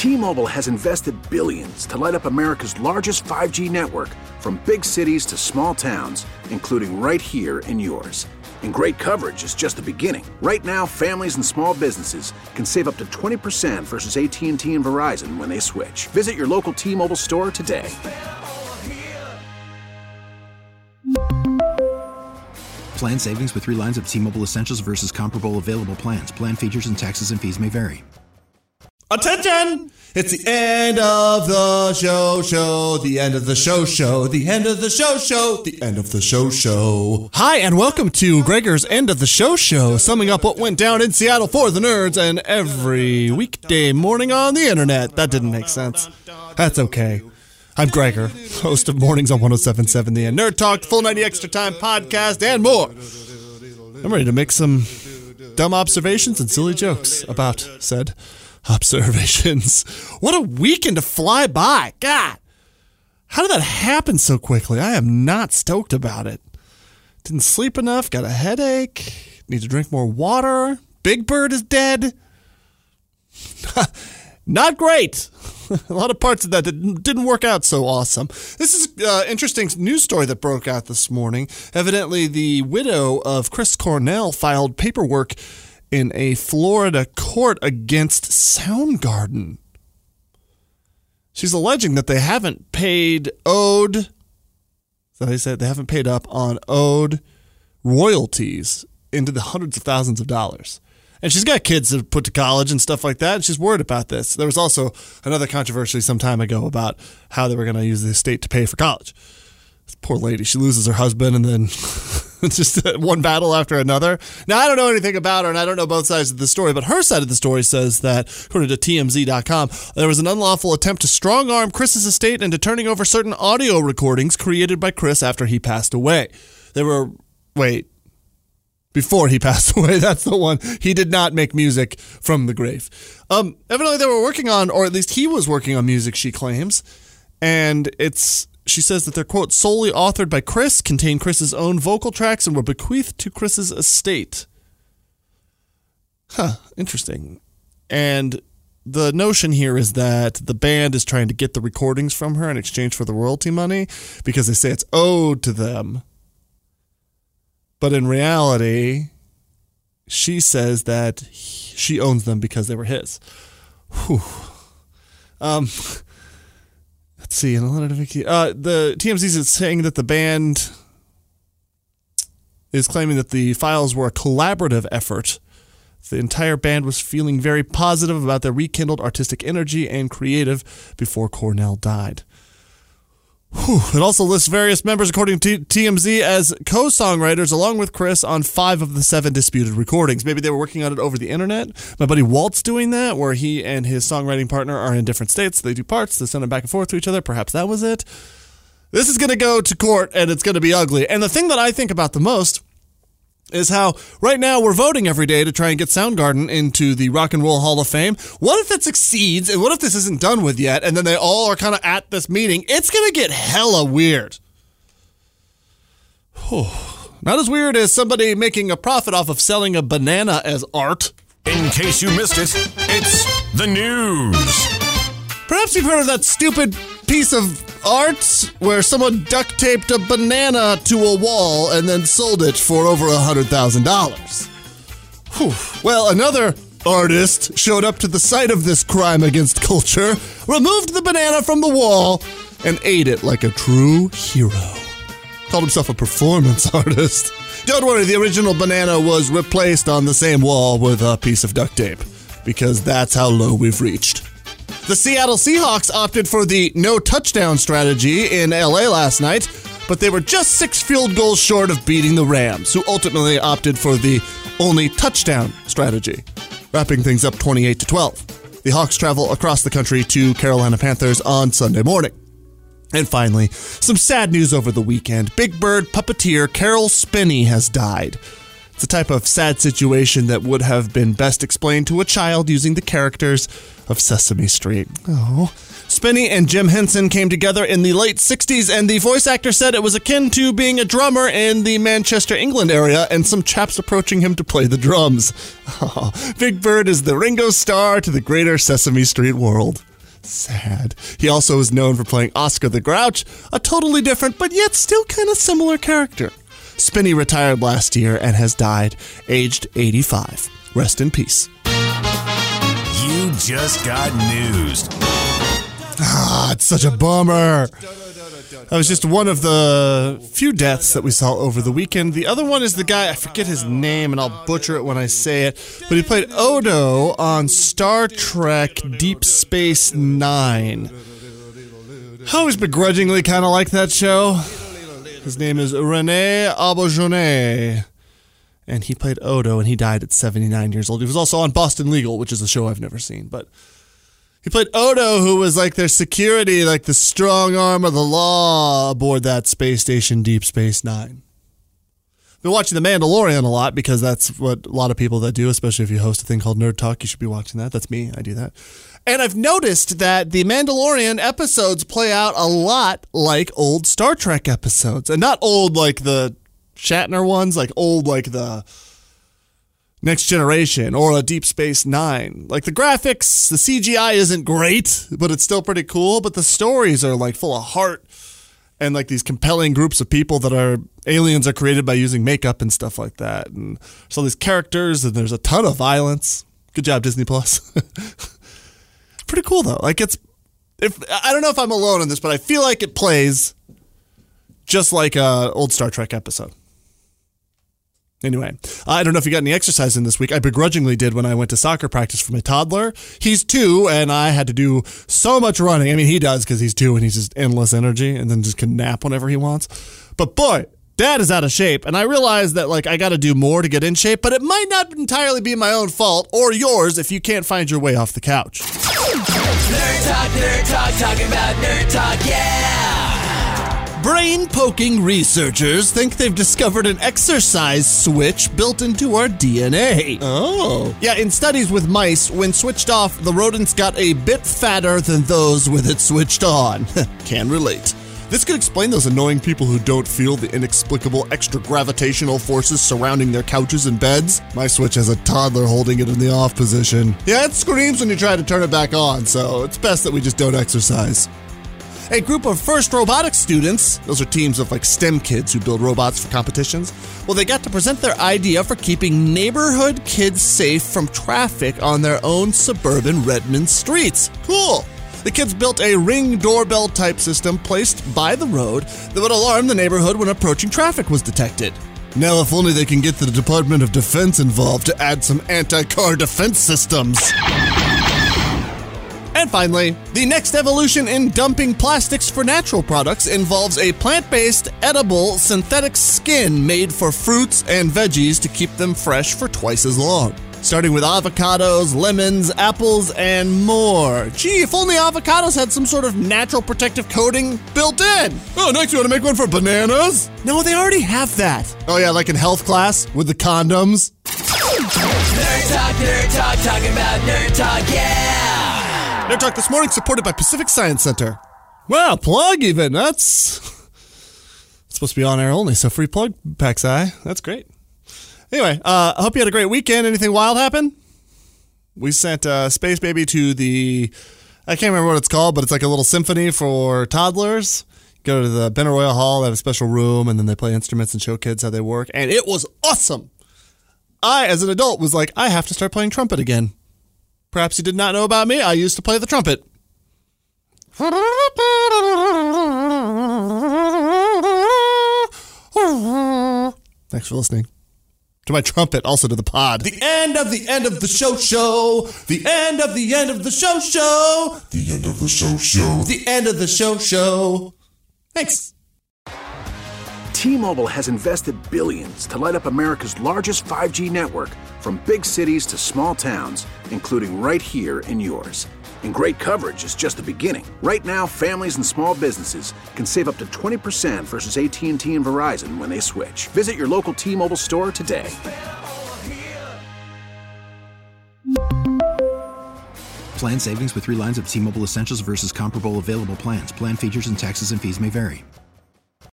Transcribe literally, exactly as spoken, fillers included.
T-Mobile has invested billions to light up America's largest five G network, from big cities to small towns, including right here in yours. And great coverage is just the beginning. Right now, families and small businesses can save up to twenty percent versus A T and T and Verizon when they switch. Visit your local T-Mobile store today. Plan savings with three lines of T-Mobile Essentials versus comparable available plans. Plan features and taxes and fees may vary. Attention! It's the end of the show show, the end of the show show, the end of the show show, the end of the show show. Hi, and welcome to Gregor's End of the Show show, summing up what went down in Seattle for the nerds and every weekday morning on the internet. That didn't make sense. That's okay. I'm Gregor, host of Mornings on one oh seven point seven The End, Nerd Talk, Full ninety Extra Time podcast, and more. I'm ready to make some dumb observations and silly jokes about said observations. What a weekend to fly by. God, how did that happen so quickly? I am not stoked about it. Didn't sleep enough, got a headache, need to drink more water. Big Bird is dead. Not great. A lot of parts of that didn't, didn't work out so awesome. This is an uh, interesting news story that broke out this morning. Evidently, the widow of Chris Cornell filed paperwork in a Florida court against Soundgarden. She's alleging that they haven't paid owed, so they said they haven't paid up on owed royalties into the hundreds of thousands of dollars. And she's got kids to put to college and stuff like that, and she's worried about this. There was also another controversy some time ago about how they were going to use the estate to pay for college. This poor lady, she loses her husband and then just one battle after another. Now, I don't know anything about her, and I don't know both sides of the story, but her side of the story says that, according to T M Z dot com, there was an unlawful attempt to strong-arm Chris's estate into turning over certain audio recordings created by Chris after he passed away. There were, wait, before he passed away, that's the one. He did not make music from the grave. Um, evidently they were working on, or at least he was working on music, she claims, and it's, she says that they're, quote, solely authored by Chris, contain Chris's own vocal tracks, and were bequeathed to Chris's estate. Huh, interesting. And the notion here is that the band is trying to get the recordings from her in exchange for the royalty money because they say it's owed to them. But in reality, she says that he, she owns them because they were his. Whew. Um, let's see. Uh, the T M Z is saying that the band is claiming that the files were a collaborative effort. The entire band was feeling very positive about their rekindled artistic energy and creative before Cornell died. Whew. It also lists various members, according to T M Z, as co-songwriters along with Chris on five of the seven disputed recordings. Maybe they were working on it over the internet. My buddy Walt's doing that, where he and his songwriting partner are in different states. They do parts. They send them back and forth to each other. Perhaps that was it. This is going to go to court, and it's going to be ugly. And the thing that I think about the most is how right now we're voting every day to try and get Soundgarden into the Rock and Roll Hall of Fame. What if it succeeds, and what if this isn't done with yet, and then they all are kind of at this meeting? It's going to get hella weird. Whew. Not as weird as somebody making a profit off of selling a banana as art. In case you missed it, it's the news. Perhaps you've heard of that stupid piece of art where someone duct taped a banana to a wall and then sold it for over one hundred thousand dollars. Well, another artist showed up to the site of this crime against culture, removed the banana from the wall, and ate it like a true hero. Called himself a performance artist. Don't worry, the original banana was replaced on the same wall with a piece of duct tape, because that's how low we've reached. The Seattle Seahawks opted for the no touchdown strategy in L A last night, but they were just six field goals short of beating the Rams, who ultimately opted for the only touchdown strategy, wrapping things up twenty-eight to twelve. The Hawks travel across the country to Carolina Panthers on Sunday morning. And finally, some sad news over the weekend. Big Bird puppeteer Caroll Spinney has died. It's a type of sad situation that would have been best explained to a child using the characters of Sesame Street. Oh. Spinney and Jim Henson came together in the late sixties, and the voice actor said it was akin to being a drummer in the Manchester, England area, and some chaps approaching him to play the drums. Oh, Big Bird is the Ringo Starr to the greater Sesame Street world. Sad. He also is known for playing Oscar the Grouch, a totally different but yet still kind of similar character. Spinney retired last year and has died, aged eighty-five. Rest in peace. You just got news. Ah, it's such a bummer. That was just one of the few deaths that we saw over the weekend. The other one is the guy, I forget his name, and I'll butcher it when I say it, but he played Odo on Star Trek Deep Space Nine. I always begrudgingly kind of like that show. His name is René Auberjonois, and he played Odo, and he died at seventy-nine years old. He was also on Boston Legal, which is a show I've never seen, but he played Odo, who was like their security, like the strong arm of the law aboard that space station, Deep Space Nine. Been watching The Mandalorian a lot because that's what a lot of people that do, especially if you host a thing called Nerd Talk. You should be watching that. That's me. I do that. And I've noticed that the Mandalorian episodes play out a lot like old Star Trek episodes. And not old like the Shatner ones, like old like the Next Generation or a Deep Space Nine. Like the graphics, the C G I isn't great, but it's still pretty cool. But the stories are like full of heart and like these compelling groups of people that are aliens are created by using makeup and stuff like that. And there's all these characters and there's a ton of violence. Good job, Disney Plus. Pretty cool though. Like it's, if I don't know if I'm alone in this, but I feel like it plays just like a old Star Trek episode. Anyway, I don't know if you got any exercise in this week. I begrudgingly did when I went to soccer practice for my toddler. He's two, and I had to do so much running. I mean, he does because he's two, and he's just endless energy, and then just can nap whenever he wants. But boy, Dad is out of shape, and I realized that like I got to do more to get in shape, but it might not entirely be my own fault or yours if you can't find your way off the couch. Nerd Talk, Nerd Talk, talking about Nerd Talk, yeah! Brain-poking researchers think they've discovered an exercise switch built into our D N A. Oh. Yeah, in studies with mice, when switched off, the rodents got a bit fatter than those with it switched on. Can relate. This could explain those annoying people who don't feel the inexplicable extra-gravitational forces surrounding their couches and beds. My Switch has a toddler holding it in the off position. Yeah, it screams when you try to turn it back on, so it's best that we just don't exercise. A group of FIRST Robotics students, those are teams of like STEM kids who build robots for competitions, well, they got to present their idea for keeping neighborhood kids safe from traffic on their own suburban Redmond streets. Cool. The kids built a Ring doorbell type system placed by the road that would alarm the neighborhood when approaching traffic was detected. Now, if only they can get the Department of Defense involved to add some anti-car defense systems. And finally, the next evolution in dumping plastics for natural products involves a plant-based, edible, synthetic skin made for fruits and veggies to keep them fresh for twice as long. Starting with avocados, lemons, apples, and more. Gee, if only avocados had some sort of natural protective coating built in. Oh, next you want to make one for bananas? No, they already have that. Oh yeah, like in health class with the condoms. Nerd Talk, Nerd Talk, talking about Nerd Talk, yeah! Nerd Talk this morning supported by Pacific Science Center. Well, plug even. That's it's supposed to be on air only, so free plug, Paxi. That's great. Anyway, uh, I hope you had a great weekend. Anything wild happen? We sent uh, Space Baby to the, I can't remember what it's called, but it's like a little symphony for toddlers. Go to the Benaroya Hall, they have a special room, and then they play instruments and show kids how they work. And it was awesome. I, as an adult, was like, I have to start playing trumpet again. Perhaps you did not know about me. I used to play the trumpet. Thanks for listening to my trumpet, also to the pod. The end of the end of the show show. The end of the end of the show show. The end of the show show. The end of the show show. Thanks. T-Mobile has invested billions to light up America's largest five G network, from big cities to small towns, including right here in yours. And great coverage is just the beginning. Right now, families and small businesses can save up to twenty percent versus A T and T and Verizon when they switch. Visit your local T-Mobile store today. Plan savings with three lines of T-Mobile Essentials versus comparable available plans. Plan features and taxes and fees may vary.